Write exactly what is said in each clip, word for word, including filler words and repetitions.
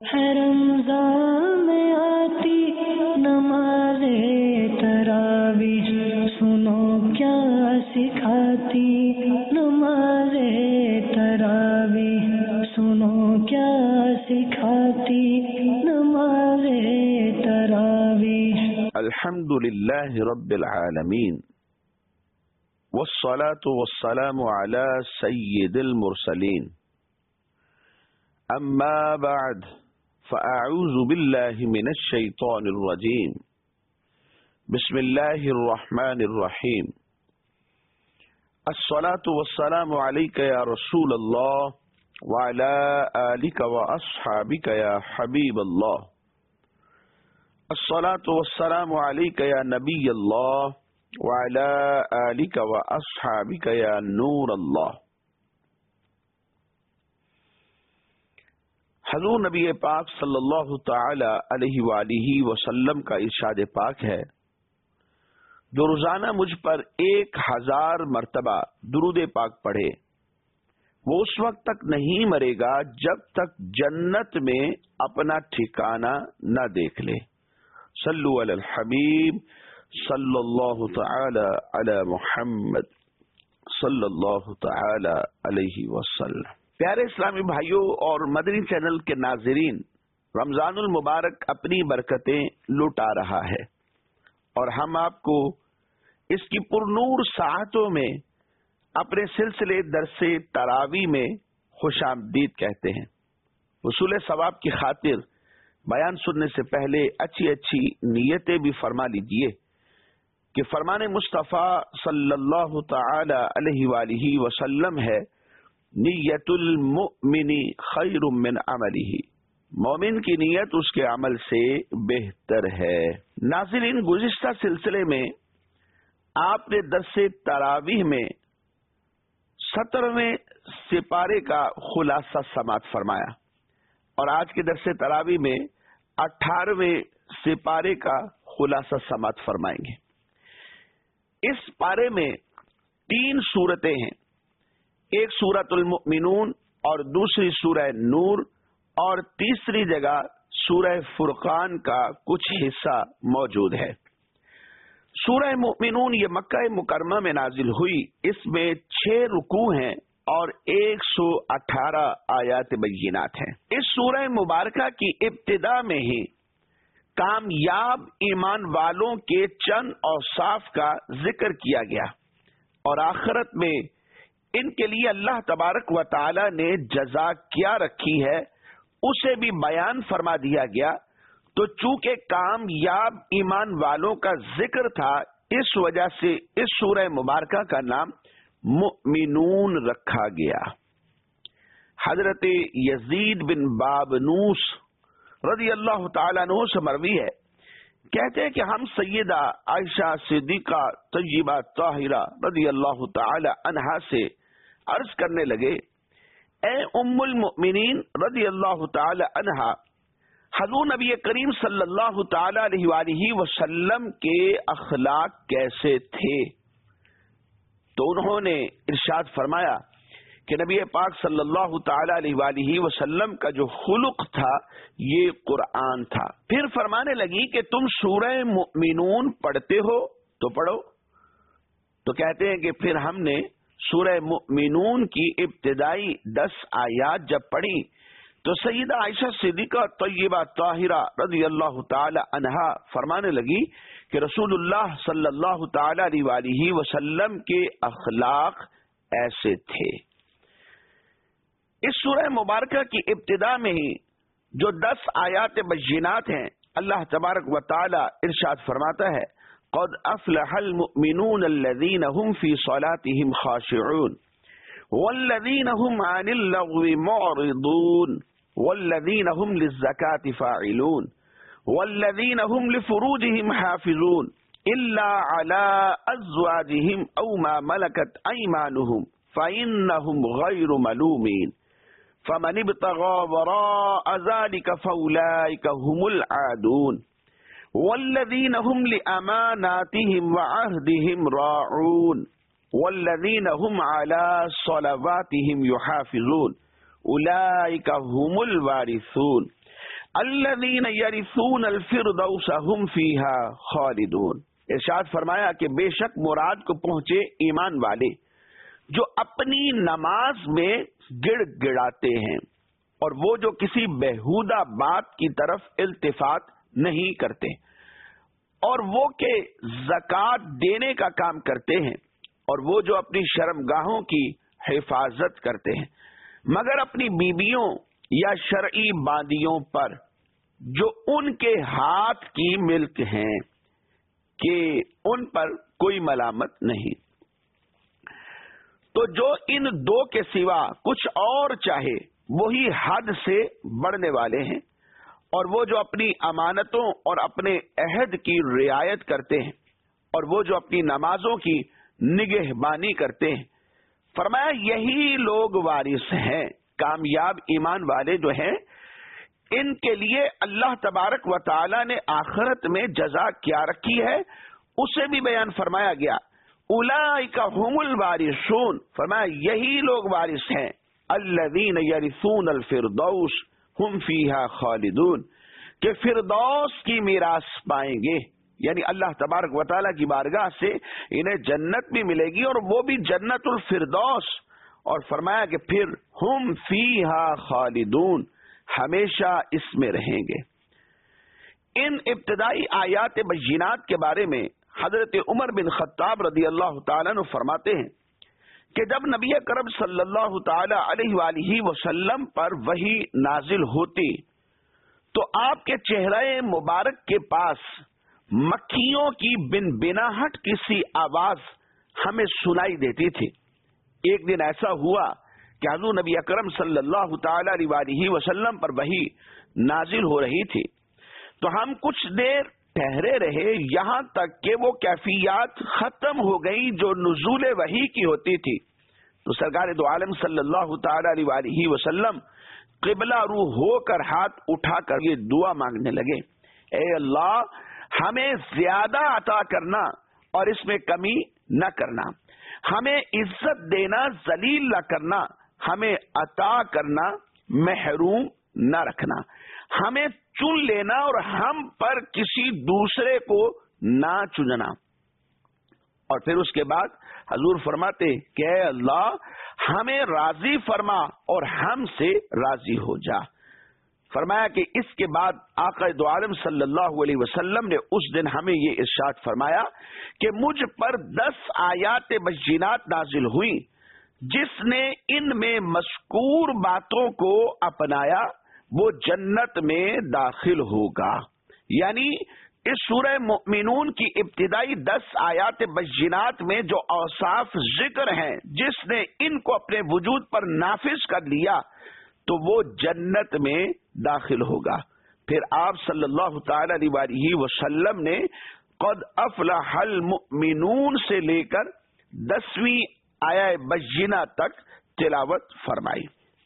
ہے رمضان میں آتی نماز تراویح، سنو کیا سکھاتی نماز تراویح، سنو کیا سکھاتی نماز تراویح۔ الحمد للہ رب العالمین والصلاة والسلام على سید المرسلین، اما بعد فاعوذ باللہ من الشیطان الرجیم، بسم اللہ الرحمن الرحیم۔ الصلاة والسلام علیک یا رسول اللہ وعلی آلک واصحابک یا حبیب اللہ، الصلاة والسلام علیک یا نبی اللہ وعلی آلک واصحابک یا نور اللہ۔ حضور نبی پاک صلی اللہ تعالی علیہ وآلہ وسلم کا ارشاد پاک ہے، جو روزانہ مجھ پر ایک ہزار مرتبہ درود پاک پڑھے وہ اس وقت تک نہیں مرے گا جب تک جنت میں اپنا ٹھکانہ نہ دیکھ لے۔ صلو علی الحبیب صلی اللہ تعالی علی محمد صلی اللہ تعالی علیہ وسلم۔ پیارے اسلامی بھائیوں اور مدنی چینل کے ناظرین، رمضان المبارک اپنی برکتیں لوٹا رہا ہے اور ہم آپ کو اس کی پرنور ساعتوں میں اپنے سلسلے درس تراویح میں خوش آمدید کہتے ہیں۔ حصول ثواب کی خاطر بیان سننے سے پہلے اچھی اچھی نیتیں بھی فرما لیجئے کہ فرمان مصطفیٰ صلی اللہ تعالی علیہ وآلہ وسلم ہے، نیت المؤمن خیر من عملہ، مومن کی نیت اس کے عمل سے بہتر ہے۔ ناظرین، گزشتہ سلسلے میں آپ نے درس تراویح میں سترویں سپارے کا خلاصہ سماعت فرمایا اور آج کے درس تراویح میں اٹھارہویں سپارے کا خلاصہ سماعت فرمائیں گے۔ اس پارے میں تین سورتیں ہیں، ایک سورۃ المؤمنون اور دوسری سورہ نور اور تیسری جگہ سورہ فرقان کا کچھ حصہ موجود ہے۔ سورہ مؤمنون یہ مکہ مکرمہ میں نازل ہوئی، اس میں چھ رکوع ہیں اور ایک سو اٹھارہ آیات بینات ہیں۔ اس سورہ مبارکہ کی ابتدا میں ہی کامیاب ایمان والوں کے چند اوصاف کا ذکر کیا گیا اور آخرت میں ان کے لیے اللہ تبارک و تعالی نے جزا کیا رکھی ہے اسے بھی بیان فرما دیا گیا۔ تو چونکہ کامیاب ایمان والوں کا ذکر تھا، اس وجہ سے اس سورہ مبارکہ کا نام مؤمنون رکھا گیا۔ حضرت یزید بن بابنوس رضی اللہ تعالیٰ عنہ سے مروی ہے، کہتے ہیں کہ ہم سیدہ عائشہ صدیقہ طیبہ طاہرہ رضی اللہ تعالی عنہا سے عرض کرنے لگے، اے ام المؤمنین رضی اللہ تعالی عنہا، حضور نبی کریم صلی اللہ تعالی علیہ وآلہ وسلم کے اخلاق کیسے تھے؟ تو انہوں نے ارشاد فرمایا کہ نبی پاک صلی اللہ تعالی علیہ وآلہ وسلم کا جو خلق تھا یہ قرآن تھا۔ پھر فرمانے لگی کہ تم سورہ مؤمنون پڑھتے ہو تو پڑھو۔ تو کہتے ہیں کہ پھر ہم نے سورہ مؤمنون کی ابتدائی دس آیات جب پڑھی تو سیدہ عائشہ صدیقہ طیبہ طاہرہ رضی اللہ تعالی عنہا فرمانے لگی کہ رسول اللہ صلی اللہ تعالی علیہ وآلہ وسلم کے اخلاق ایسے تھے۔ اس سورہ مبارکہ کی ابتدا میں ہی جو دس آیات بینات ہیں، اللہ تبارک و تعالی ارشاد فرماتا ہے، قد افلح المؤمنون الذين هم في صلاتهم خاشعون والذين هم عن اللغو معرضون والذين هم للزكاة فاعلون والذين هم لفروجهم حافظون إلا على أزواجهم أو ما ملكت أيمانهم فإنهم غير ملومين فمن ابتغى وراء ذلك فأولئك هم العادون والذین هم لأماناتهم وعهدهم راعون والذین هم على صلواتهم يحافظون اولئک هم الوارثون الذین یرثون الفردوس هم فیہا خالدون. ارشاد فرمایا کہ بے شک مراد کو پہنچے ایمان والے جو اپنی نماز میں گڑ گڑاتے ہیں اور وہ جو کسی بےہودہ بات کی طرف التفات نہیں کرتے، اور وہ کہ زکوٰۃ دینے کا کام کرتے ہیں، اور وہ جو اپنی شرمگاہوں کی حفاظت کرتے ہیں، مگر اپنی بیویوں یا شرعی باندیوں پر جو ان کے ہاتھ کی ملک ہیں کہ ان پر کوئی ملامت نہیں. تو جو ان دو کے سوا کچھ اور چاہے وہی حد سے بڑھنے والے ہیں، اور وہ جو اپنی امانتوں اور اپنے عہد کی رعایت کرتے ہیں، اور وہ جو اپنی نمازوں کی نگہبانی کرتے ہیں. فرمایا یہی لوگ وارث ہیں. کامیاب ایمان والے جو ہیں ان کے لیے اللہ تبارک و تعالی نے آخرت میں جزا کیا رکھی ہے اسے بھی بیان فرمایا گیا. اولئک هم الوارثون. فرمایا یہی لوگ وارث ہیں. الذین یرثون الفردوس هم فیہا خالدون، کہ فردوس کی میراث پائیں گے، یعنی اللہ تبارک و تعالیٰ کی بارگاہ سے انہیں جنت بھی ملے گی اور وہ بھی جنت الفردوس. اور فرمایا کہ پھر ہم فیہا خالدون، ہمیشہ اس میں رہیں گے. ان ابتدائی آیات بینات کے بارے میں حضرت عمر بن خطاب رضی اللہ تعالیٰ عنہ فرماتے ہیں کہ جب نبی کرم صلی اللہ تعالی علیہ وآلہ وسلم پر وحی نازل ہوتی تو آپ کے چہرے مبارک کے پاس مکھیوں کی بن بناہٹ کسی آواز ہمیں سنائی دیتی تھی. ایک دن ایسا ہوا کہ حضور نبی اکرم صلی اللہ تعالی علیہ وسلم پر وحی نازل ہو رہی تھی تو ہم کچھ دیر ٹھہرے رہے یہاں تک کہ وہ کیفیات ختم ہو گئی جو نزول وحی کی ہوتی تھی. تو سرکار دو عالم صلی اللہ تعالی علیہ وسلم قبلہ رو ہو کر ہاتھ اٹھا کر یہ دعا مانگنے لگے، اے اللہ ہمیں زیادہ عطا کرنا اور اس میں کمی نہ کرنا، ہمیں عزت دینا ذلیل نہ کرنا، ہمیں عطا کرنا محروم نہ رکھنا، ہمیں چن لینا اور ہم پر کسی دوسرے کو نہ چننا. اور پھر اس کے بعد حضور فرماتے کہ اے اللہ ہمیں راضی فرما اور ہم سے راضی ہو جا. فرمایا کہ اس کے بعد آقا دو عالم صلی اللہ علیہ وسلم نے اس دن ہمیں یہ ارشاد فرمایا کہ مجھ پر دس آیات بینات نازل ہوئی، جس نے ان میں مذکور باتوں کو اپنایا وہ جنت میں داخل ہوگا. یعنی اس سورہ مؤمنون کی ابتدائی دس آیات بینات میں جو اوصاف ذکر ہیں، جس نے ان کو اپنے وجود پر نافذ کر لیا تو وہ جنت میں داخل ہوگا. پھر آپ صلی اللہ تعالی علیہ وسلم نے قد افلح المؤمنون سے لے کر دسویں آیہ بینہ تک تلاوت فرمائی.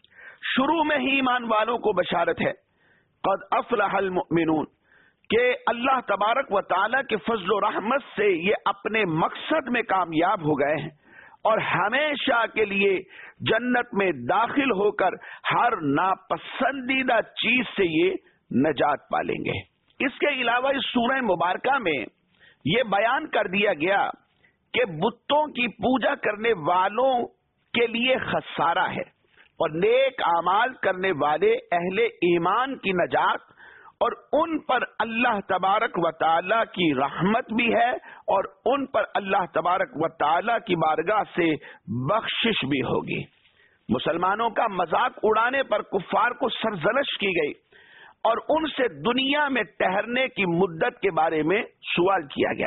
شروع میں ہی ایمان والوں کو بشارت ہے قد افلح المؤمنون کہ اللہ تبارک و تعالی کے فضل و رحمت سے یہ اپنے مقصد میں کامیاب ہو گئے ہیں اور ہمیشہ کے لیے جنت میں داخل ہو کر ہر ناپسندیدہ چیز سے یہ نجات پالیں گے. اس کے علاوہ اس سورہ مبارکہ میں یہ بیان کر دیا گیا کہ بتوں کی پوجا کرنے والوں کے لیے خسارہ ہے اور نیک اعمال کرنے والے اہل ایمان کی نجات اور ان پر اللہ تبارک و تعالی کی رحمت بھی ہے اور ان پر اللہ تبارک و تعالی کی بارگاہ سے بخشش بھی ہوگی. مسلمانوں کا مذاق اڑانے پر کفار کو سرزنش کی گئی اور ان سے دنیا میں ٹہرنے کی مدت کے بارے میں سوال کیا گیا.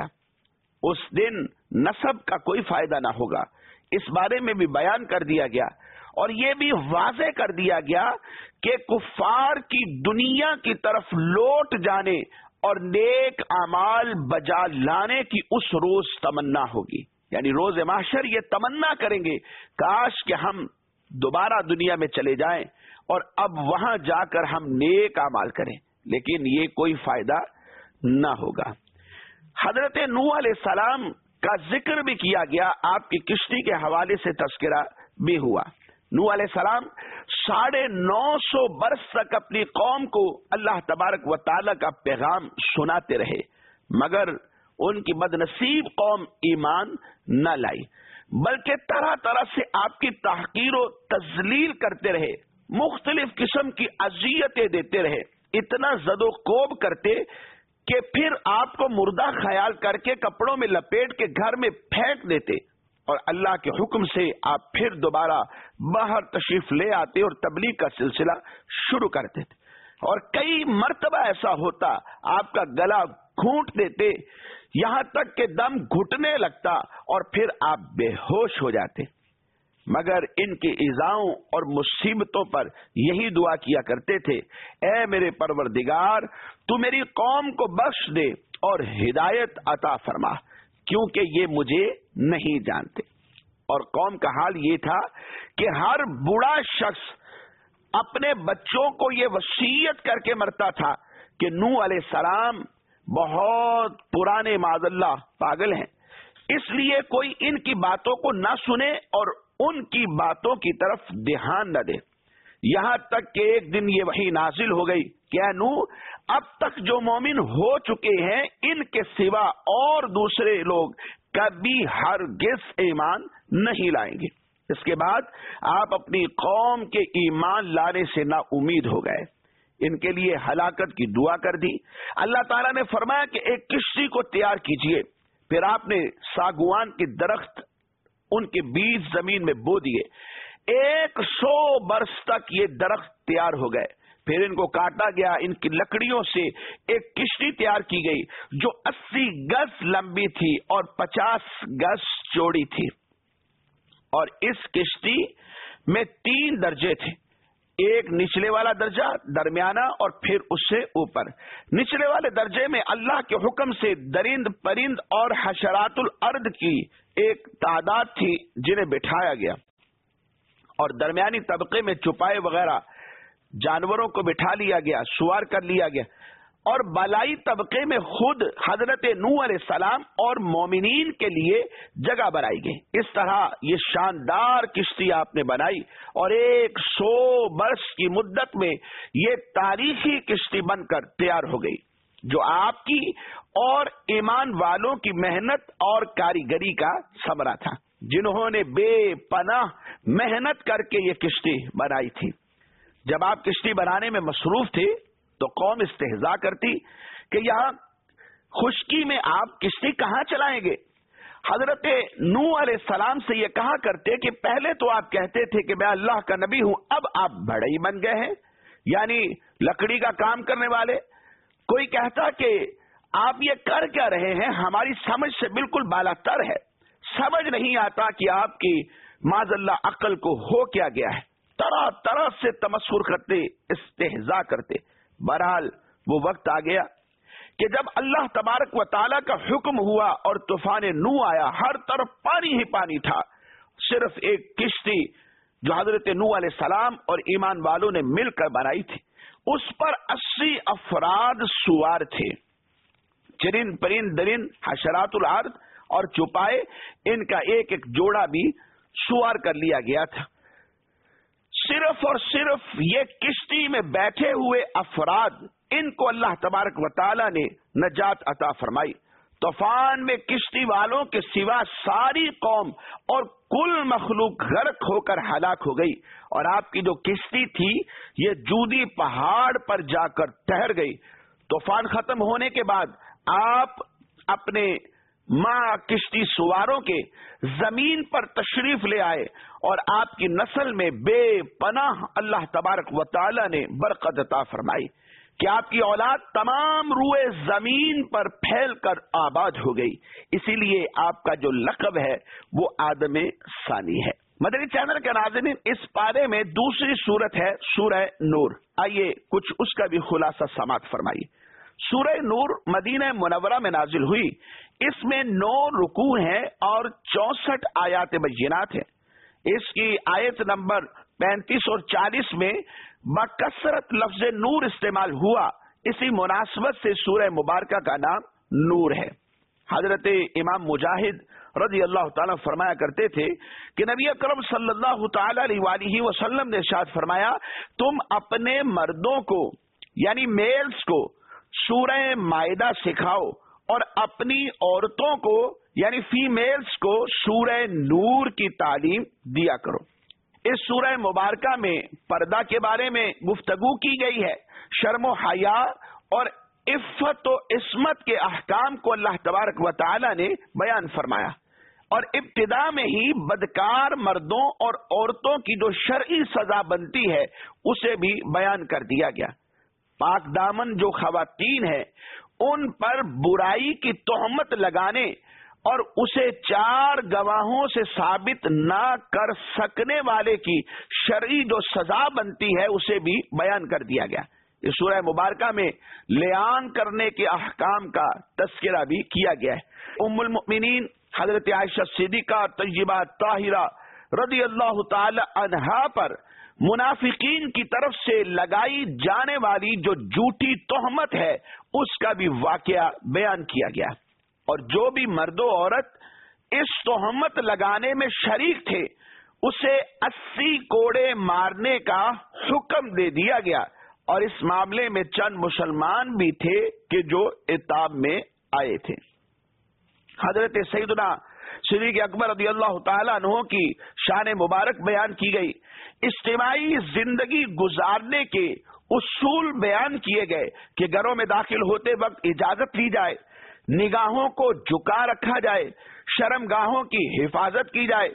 اس دن نسب کا کوئی فائدہ نہ ہوگا، اس بارے میں بھی بیان کر دیا گیا اور یہ بھی واضح کر دیا گیا کہ کفار کی دنیا کی طرف لوٹ جانے اور نیک اعمال بجا لانے کی اس روز تمنا ہوگی. یعنی روز محشر یہ تمنا کریں گے کاش کہ ہم دوبارہ دنیا میں چلے جائیں اور اب وہاں جا کر ہم نیک اعمال کریں، لیکن یہ کوئی فائدہ نہ ہوگا. حضرت نوح علیہ السلام کا ذکر بھی کیا گیا، آپ کی کشتی کے حوالے سے تذکرہ بھی ہوا. نوح علیہ السلام ساڑھے نو سو برس تک اپنی قوم کو اللہ تبارک و تعالی کا پیغام سناتے رہے، مگر ان کی بدنصیب قوم ایمان نہ لائی، بلکہ طرح طرح سے آپ کی تحقیر و تذلیل کرتے رہے، مختلف قسم کی اذیتیں دیتے رہے، اتنا زد و کوب کرتے کہ پھر آپ کو مردہ خیال کر کے کپڑوں میں لپیٹ کے گھر میں پھینک دیتے، اور اللہ کے حکم سے آپ پھر دوبارہ باہر تشریف لے آتے اور تبلیغ کا سلسلہ شروع کرتے تھے، اور کئی مرتبہ ایسا ہوتا آپ کا گلا گھونٹ دیتے، یہاں تک کہ دم گھٹنے لگتا اور پھر آپ بے ہوش ہو جاتے، مگر ان کی ایذاؤں اور مصیبتوں پر یہی دعا کیا کرتے تھے، اے میرے پروردگار تو میری قوم کو بخش دے اور ہدایت عطا فرما، کیونکہ یہ مجھے نہیں جانتے۔ اور قوم کا حال یہ تھا کہ ہر بوڑھا شخص اپنے بچوں کو یہ وصیت کر کے مرتا تھا کہ نوح علیہ السلام بہت پرانے معاذ اللہ پاگل ہیں، اس لیے کوئی ان کی باتوں کو نہ سنے اور ان کی باتوں کی طرف دھیان نہ دے، یہاں تک کہ ایک دن یہ وحی نازل ہو گئی کہ اے نوح اب تک جو مومن ہو چکے ہیں ان کے سوا اور دوسرے لوگ کبھی ہرگز ایمان نہیں لائیں گے۔ اس کے بعد آپ اپنی قوم کے ایمان لانے سے نا امید ہو گئے، ان کے لیے ہلاکت کی دعا کر دی۔ اللہ تعالیٰ نے فرمایا کہ ایک کشتی کو تیار کیجئے، پھر آپ نے ساگوان کے درخت ان کے بیج زمین میں بو دیے، ایک سو برس تک یہ درخت تیار ہو گئے، پھر ان کو کاٹا گیا، ان کی لکڑیوں سے ایک کشتی تیار کی گئی جو اسی گز لمبی تھی اور پچاس گز چوڑی تھی، اور اس کشتی میں تین درجے تھے، ایک نچلے والا درجہ، درمیانہ اور پھر اس سے اوپر۔ نچلے والے درجے میں اللہ کے حکم سے درند پرند اور حشرات الارض کی ایک تعداد تھی جنہیں بٹھایا گیا، اور درمیانی طبقے میں چوپائے وغیرہ جانوروں کو بٹھا لیا گیا، سوار کر لیا گیا، اور بالائی طبقے میں خود حضرت نوح علیہ السلام اور مومنین کے لیے جگہ بنائی گئی۔ اس طرح یہ شاندار کشتی آپ نے بنائی، اور ایک سو برس کی مدت میں یہ تاریخی کشتی بن کر تیار ہو گئی، جو آپ کی اور ایمان والوں کی محنت اور کاریگری کا ثمرہ تھا، جنہوں نے بے پناہ محنت کر کے یہ کشتی بنائی تھی۔ جب آپ کشتی بنانے میں مصروف تھے تو قوم استہزاء کرتی کہ یہاں خشکی میں آپ کشتی کہاں چلائیں گے؟ حضرت نوح علیہ السلام سے یہ کہا کرتے کہ پہلے تو آپ کہتے تھے کہ میں اللہ کا نبی ہوں، اب آپ بڑھئی بن گئے ہیں، یعنی لکڑی کا کام کرنے والے۔ کوئی کہتا کہ آپ یہ کر کیا رہے ہیں، ہماری سمجھ سے بالکل بالا تر ہے، سمجھ نہیں آتا کہ آپ کی معاذ اللہ عقل کو ہو کیا گیا ہے۔ طرح طرح سے تمسخر کرتے، استہزاء کرتے۔ بہرحال وہ وقت آ گیا کہ جب اللہ تبارک و تعالیٰ کا حکم ہوا اور طوفان نوح آیا، ہر طرف پانی ہی پانی تھا، صرف ایک کشتی جو حضرت نوح علیہ السلام اور ایمان والوں نے مل کر بنائی تھی، اس پر اسی افراد سوار تھے، چرند پرند درند حشرات الارض اور چوپائے، ان کا ایک ایک جوڑا بھی سوار کر لیا گیا تھا۔ صرف اور صرف یہ کشتی میں بیٹھے ہوئے افراد، ان کو اللہ تبارک و تعالی نے نجات عطا فرمائی۔ طوفان میں کشتی والوں کے سوا ساری قوم اور کل مخلوق غرق ہو کر ہلاک ہو گئی، اور آپ کی جو کشتی تھی یہ جودی پہاڑ پر جا کر ٹھہر گئی۔ طوفان ختم ہونے کے بعد آپ اپنے ماں کشتی سواروں کے زمین پر تشریف لے آئے، اور آپ کی نسل میں بے پناہ اللہ تبارک و تعالی نے برکت عطا فرمائی کہ آپ کی اولاد تمام روئے زمین پر پھیل کر آباد ہو گئی، اسی لیے آپ کا جو لقب ہے وہ آدم ثانی ہے۔ مدنی چینل کے ناظرین، اس پارے میں دوسری سورت ہے سورہ نور، آئیے کچھ اس کا بھی خلاصہ سماعت فرمائیے۔ سورہ نور مدینہ منورہ میں نازل ہوئی، اس میں نو رکوع ہیں اور چونسٹھ آیات بینات ہیں۔ اس کی آیت نمبر پینتیس اور چالیس میں بکثرت لفظ نور استعمال ہوا، اسی مناسبت سے سورہ مبارکہ کا نام نور ہے۔ حضرت امام مجاہد رضی اللہ تعالیٰ فرمایا کرتے تھے کہ نبی اکرم صلی اللہ تعالی علیہ وآلہ وسلم نے ارشاد فرمایا، تم اپنے مردوں کو یعنی میلز کو سورہ مائدہ سکھاؤ اور اپنی عورتوں کو یعنی فیمیلز کو سورہ نور کی تعلیم دیا کرو۔ اس سورہ مبارکہ میں پردہ کے بارے میں گفتگو کی گئی ہے۔ شرم و حیا اور عفت و عصمت کے احکام کو اللہ تبارک و تعالی نے بیان فرمایا، اور ابتدا میں ہی بدکار مردوں اور عورتوں کی جو شرعی سزا بنتی ہے اسے بھی بیان کر دیا گیا۔ پاک دامن جو خواتین ہیں ان پر برائی کی تہمت لگانے اور اسے چار گواہوں سے ثابت نہ کر سکنے والے کی شرعی جو سزا بنتی ہے اسے بھی بیان کر دیا گیا۔ اس سورہ مبارکہ میں لیان کرنے کے احکام کا تذکرہ بھی کیا گیا ہے۔ ام المؤمنین حضرت عائشہ صدیقہ طیبہ طاہرہ رضی اللہ تعالی عنہا پر منافقین کی طرف سے لگائی جانے والی جو جھوٹی تہمت ہے اس کا بھی واقعہ بیان کیا گیا، اور جو بھی مرد و عورت اس تہمت لگانے میں شریک تھے اسے اسی کوڑے مارنے کا حکم دے دیا گیا، اور اس معاملے میں چند مسلمان بھی تھے کہ جو عتاب میں آئے تھے۔ حضرت سیدنا صدیق اکبر رضی اللہ تعالیٰ عنہ کی شان مبارک بیان کی گئی، اجتماعی زندگی گزارنے کے اصول بیان کیے گئے کہ گھروں میں داخل ہوتے وقت اجازت لی جائے، نگاہوں کو جھکا رکھا جائے، شرم گاہوں کی حفاظت کی جائے،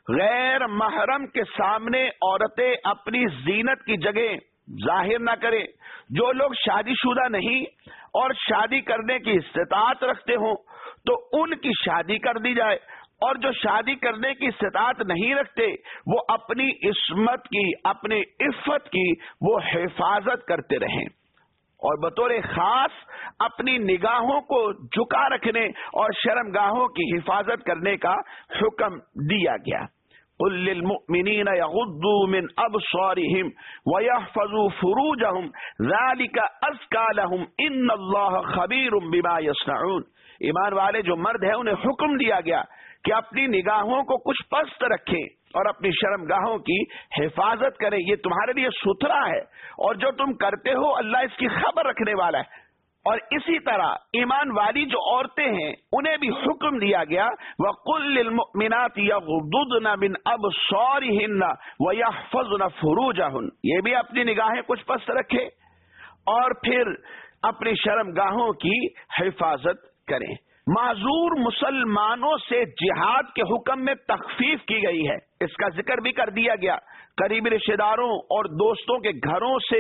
غیر محرم کے سامنے عورتیں اپنی زینت کی جگہ ظاہر نہ کریں، جو لوگ شادی شدہ نہیں اور شادی کرنے کی استطاعت رکھتے ہوں تو ان کی شادی کر دی جائے، اور جو شادی کرنے کی استطاعت نہیں رکھتے وہ اپنی عصمت کی اپنی عفت کی وہ حفاظت کرتے رہیں، اور بطور خاص اپنی نگاہوں کو جھکا رکھنے اور شرمگاہوں کی حفاظت کرنے کا حکم دیا گیا۔ قل للمؤمنین یغضوا من ابصارهم ویحفظوا فروجهم ذلک ازکی لهم ان اللہ خبیر بما یصنعون۔ ایمان والے جو مرد ہیں انہیں حکم دیا گیا کہ اپنی نگاہوں کو کچھ پست رکھیں اور اپنی شرمگاہوں کی حفاظت کریں، یہ تمہارے لیے ستھرا ہے، اور جو تم کرتے ہو اللہ اس کی خبر رکھنے والا ہے۔ اور اسی طرح ایمان والی جو عورتیں ہیں انہیں بھی حکم دیا گیا وَقُلْ لِلْمُؤْمِنَاتِ يَغْضُضْنَ مِنْ أَبْصَارِهِنَّ وَيَحْفَظْنَ فُرُوجَهُنَّ، یہ بھی اپنی نگاہیں کچھ پست رکھے اور پھر اپنی شرمگاہوں کی حفاظت کریں۔ معذور مسلمانوں سے جہاد کے حکم میں تخفیف کی گئی ہے، اس کا ذکر بھی کر دیا گیا۔ قریبی رشتہ داروں اور دوستوں کے گھروں سے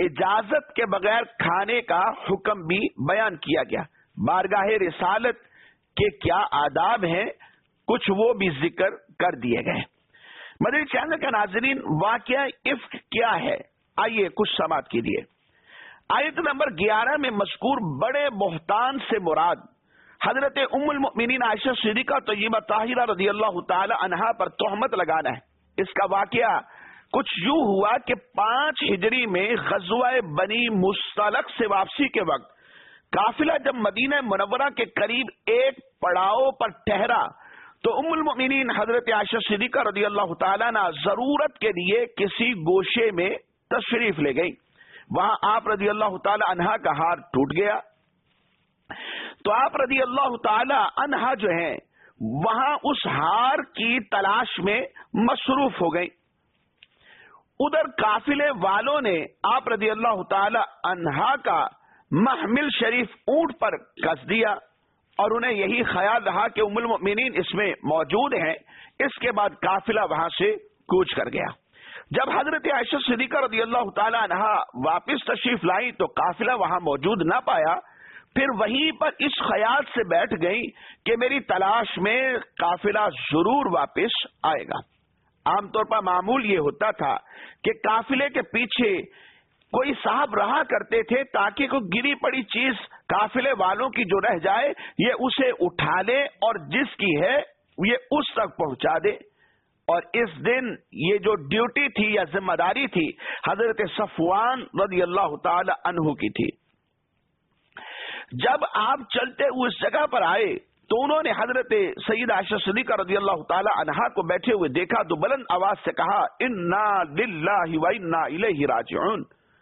اجازت کے بغیر کھانے کا حکم بھی بیان کیا گیا۔ بارگاہ رسالت کے کیا آداب ہیں کچھ وہ بھی ذکر کر دیے گئے۔ مدنی چینل کے ناظرین، واقعہ افک کیا ہے آئیے کچھ سماعت کیجیے۔ آیت نمبر گیارہ میں مذکور بڑے بہتان سے مراد حضرت ام المؤمنین عائشہ صدیقہ طیبہ طاہرہ رضی اللہ تعالی عنہا پر تہمت لگانا ہے۔ اس کا واقعہ کچھ یوں ہوا کہ پانچ ہجری میں غزوہ بنی مستلق سے واپسی کے وقت قافلہ جب مدینہ منورہ کے قریب ایک پڑاؤ پر ٹھہرا تو ام المؤمنین حضرت عائشہ صدیقہ رضی اللہ تعالیٰ عنہ ضرورت کے لیے کسی گوشے میں تشریف لے گئی۔ وہاں آپ رضی اللہ تعالی عنہا کا ہار ٹوٹ گیا تو آپ رضی اللہ تعالی عنہا جو ہیں وہاں اس ہار کی تلاش میں مصروف ہو گئی۔ ادھر قافلے والوں نے آپ رضی اللہ تعالی عنہا کا محمل شریف اونٹ پر کس دیا اور انہیں یہی خیال رہا کہ ام المؤمنین اس میں موجود ہیں۔ اس کے بعد قافلہ وہاں سے کوچ کر گیا۔ جب حضرت عائشہ صدیقہ رضی اللہ تعالی عنہا واپس تشریف لائی تو قافلہ وہاں موجود نہ پایا، پھر وہیں پر اس خیال سے بیٹھ گئی کہ میری تلاش میں قافلہ ضرور واپس آئے گا۔ عام طور پر معمول یہ ہوتا تھا کہ قافلے کے پیچھے کوئی صاحب رہا کرتے تھے تاکہ کوئی گری پڑی چیز قافلے والوں کی جو رہ جائے یہ اسے اٹھا لے اور جس کی ہے یہ اس تک پہنچا دے۔ اور اس دن یہ جو ڈیوٹی تھی یا ذمہ داری تھی حضرت صفوان رضی اللہ تعالی عنہ کی تھی۔ جب آپ چلتے ہوئے اس جگہ پر آئے تو انہوں نے حضرت سیدہ عائشہ صدیقہ رضی اللہ تعالی عنہا کو بیٹھے ہوئے دیکھا تو بلند آواز سے کہا انا للہ و انا الیہ راجعون.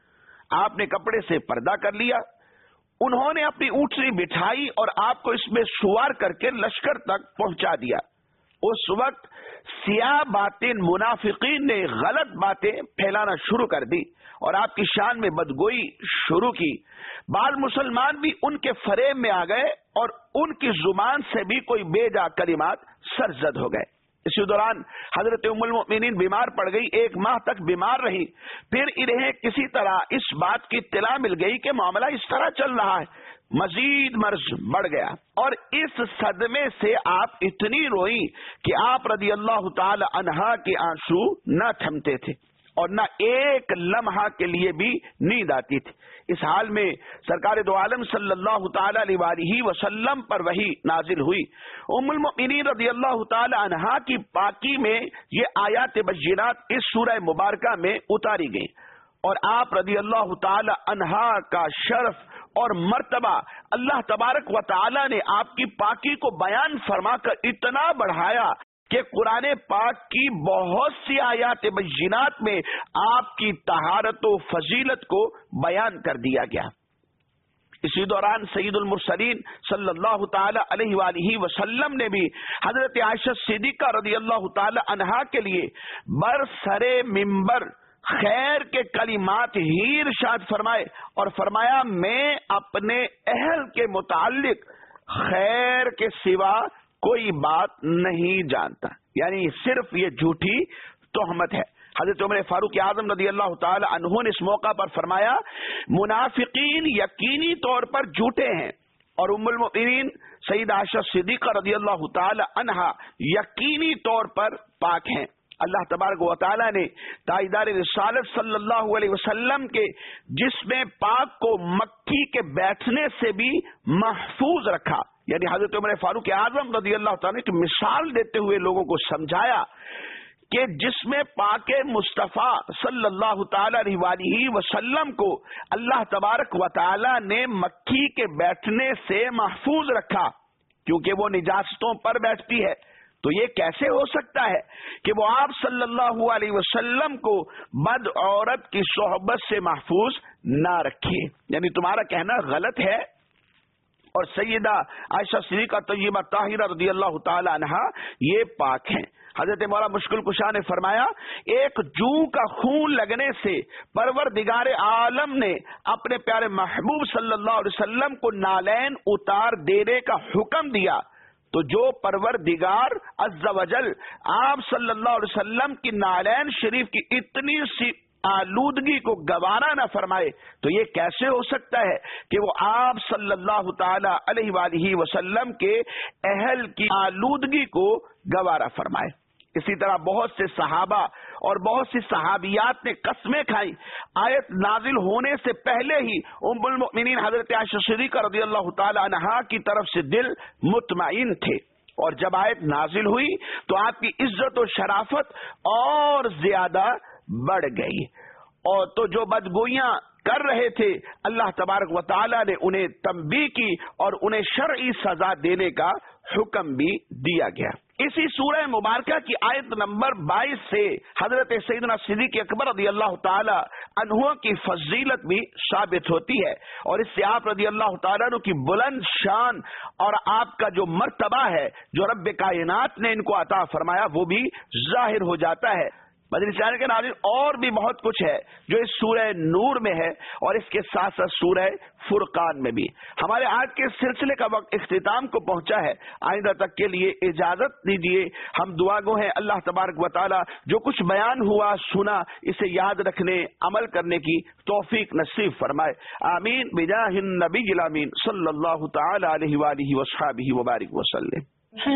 آپ نے کپڑے سے پردہ کر لیا. انہوں نے اپنی اونٹنی بٹھائی اور آپ کو اس میں سوار کر کے لشکر تک پہنچا دیا. اس وقت سیاہ باطن منافقین نے غلط باتیں پھیلانا شروع کر دی اور آپ کی شان میں بدگوئی شروع کی. بعض مسلمان بھی ان کے فریب میں آ گئے اور ان کی زبان سے بھی کوئی بے جا کلمات سرزد ہو گئے. اسی دوران حضرت ام المؤمنین بیمار پڑ گئی. ایک ماہ تک بیمار رہی. پھر انہیں کسی طرح اس بات کی اطلاع مل گئی کہ معاملہ اس طرح چل رہا ہے. مزید مرض بڑھ گیا اور اس صدمے سے آپ اتنی روئی کہ آپ رضی اللہ تعالی عنہا کے آنسو نہ تھمتے تھے اور نہ ایک لمحہ کے لیے بھی نیند آتی تھی. اس حال میں سرکار دو عالم صلی اللہ تعالی علیہ وآلہ وسلم پر وحی نازل ہوئی. ام المؤمنین رضی اللہ تعالی عنہا کی پاکی میں یہ آیات بینات اس سورہ مبارکہ میں اتاری گئی اور آپ رضی اللہ تعالی عنہا کا شرف اور مرتبہ اللہ تبارک و تعالی نے آپ کی پاکی کو بیان فرما کر اتنا بڑھایا کہ قرآن پاک کی بہت سی آیات بینات میں آپ کی طہارت و فضیلت کو بیان کر دیا گیا. اسی دوران سید المرسلین صلی اللہ تعالی علیہ وآلہ وسلم نے بھی حضرت عائشہ صدیقہ رضی اللہ تعالی عنہا کے لیے برسر منبر خیر کے کلمات ہی ارشاد فرمائے اور فرمایا میں اپنے اہل کے متعلق خیر کے سوا کوئی بات نہیں جانتا. یعنی صرف یہ جھوٹی تہمت ہے. حضرت عمر فاروق اعظم رضی اللہ تعالی عنہ نے اس موقع پر فرمایا منافقین یقینی طور پر جھوٹے ہیں اور ام المؤمنین سیدہ عائشہ صدیقہ رضی اللہ تعالی عنہا یقینی طور پر پاک ہیں. اللہ تبارک و تعالی نے تاجدار رسالت صلی اللہ علیہ وسلم کے جسم پاک کو مکھی کے بیٹھنے سے بھی محفوظ رکھا. یعنی حضرت عمر فاروق اعظم رضی اللہ تعالی کی مثال دیتے ہوئے لوگوں کو سمجھایا کہ جسم پاک مصطفیٰ صلی اللہ تعالی علیہ وآلہ وسلم کو اللہ تبارک و تعالی نے مکھی کے بیٹھنے سے محفوظ رکھا کیونکہ وہ نجاستوں پر بیٹھتی ہے. تو یہ کیسے ہو سکتا ہے کہ وہ آپ صلی اللہ علیہ وسلم کو بد عورت کی صحبت سے محفوظ نہ رکھے؟ یعنی تمہارا کہنا غلط ہے. اور سیدہ عائشہ صدیقہ طیبہ طاہرہ رضی اللہ تعالی عنہا یہ پاک ہیں. حضرت مولا مشکل کشا نے فرمایا ایک جوں کا خون لگنے سے پروردگار عالم نے اپنے پیارے محبوب صلی اللہ علیہ وسلم کو نالین اتار دینے کا حکم دیا تو جو پروردگار عز و جل آپ صلی اللہ علیہ وسلم کی نالین شریف کی اتنی سی آلودگی کو گوارا نہ فرمائے تو یہ کیسے ہو سکتا ہے کہ وہ آپ صلی اللہ تعالی علیہ وآلہ وسلم کے اہل کی آلودگی کو گوارا فرمائے. اسی طرح بہت سے صحابہ اور بہت سی صحابیات نے قسمیں کھائی. آیت نازل ہونے سے پہلے ہی ام المؤمنین حضرت عائشہ صدیقہ رضی اللہ تعالی عنہا کی طرف سے دل مطمئن تھے اور جب آیت نازل ہوئی تو آپ کی عزت و شرافت اور زیادہ بڑھ گئی. اور تو جو بدگوئیاں کر رہے تھے اللہ تبارک و تعالی نے انہیں تنبیہ کی اور انہیں شرعی سزا دینے کا حکم بھی دیا گیا. اسی سورہ مبارکہ کی آیت نمبر بائیس سے حضرت سیدنا صدیق اکبر رضی اللہ تعالی عنہ کی فضیلت بھی ثابت ہوتی ہے اور اس سے آپ رضی اللہ تعالیٰ عنہ کی بلند شان اور آپ کا جو مرتبہ ہے جو رب کائنات نے ان کو عطا فرمایا وہ بھی ظاہر ہو جاتا ہے. مدنی چینل کے ناظرین اور بھی بہت کچھ ہے جو اس سورہ نور میں ہے اور اس کے ساتھ ساتھ سورہ فرقان میں بھی. ہمارے آج کے سلسلے کا وقت اختتام کو پہنچا ہے. آئندہ تک کے لیے اجازت دیجیے. ہم دعا گو ہیں اللہ تبارک و تعالی جو کچھ بیان ہوا سنا اسے یاد رکھنے عمل کرنے کی توفیق نصیب فرمائے. آمین بجاہ النبی الامین صلی اللہ تعالی علیہ وآلہ وصحبہ وبارک وسلم.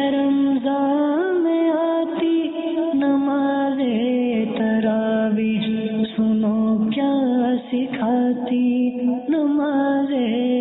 رمضان میں آتی نماز تراویح سنو کیا سکھاتی نماز